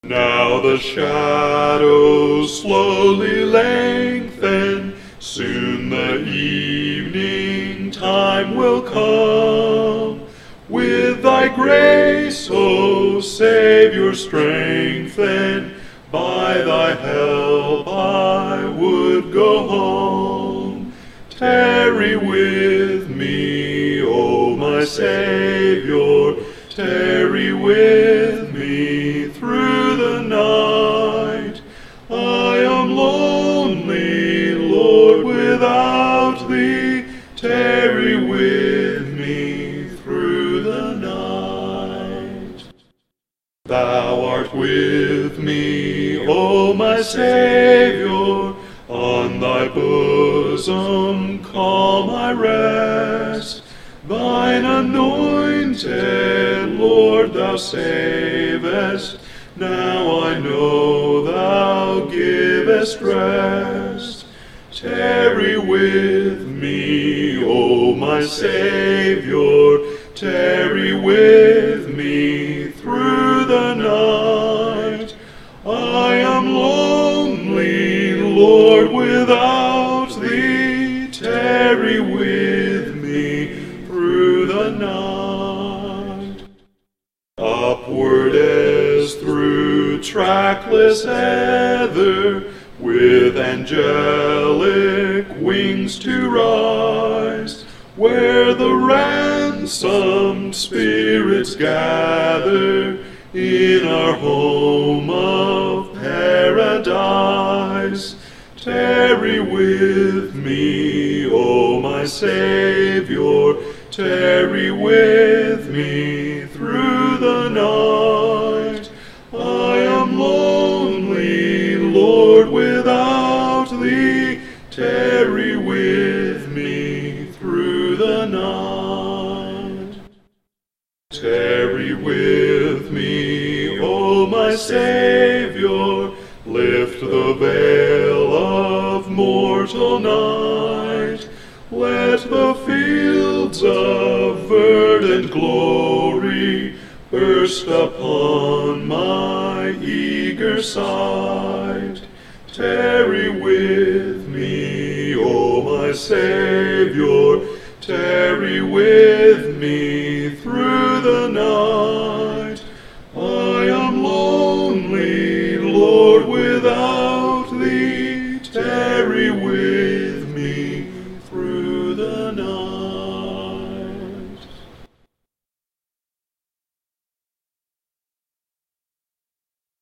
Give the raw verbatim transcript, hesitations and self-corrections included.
Now the shadows slowly lengthen, soon the evening time will come. With thy grace, O Savior, strengthen, by thy help I would go home. Tarry with me, O my Savior, tarry with me through the night. I am lonely, Lord, without thee, tarry with me through the night. Thou art with me, O my Savior, on thy bosom calm I rest. Thine anointed, Lord, thou savest. Now I know thou givest rest. Tarry with me, O my Savior, tarry with me through the night. I am lonely, Lord, without thee, tarry with me through the night. Upward as through trackless ether, with angelic wings to rise, where the ransomed spirits gather in our home of paradise. Tarry with me, O my Savior, tarry with me through the night. I am lonely, Lord, without thee, tarry with me through the night. Tarry with me, O my Savior, lift the veil of mortal night. Let the fields of verdant glory burst upon my eager sight. Tarry with me, O my Savior, tarry with me through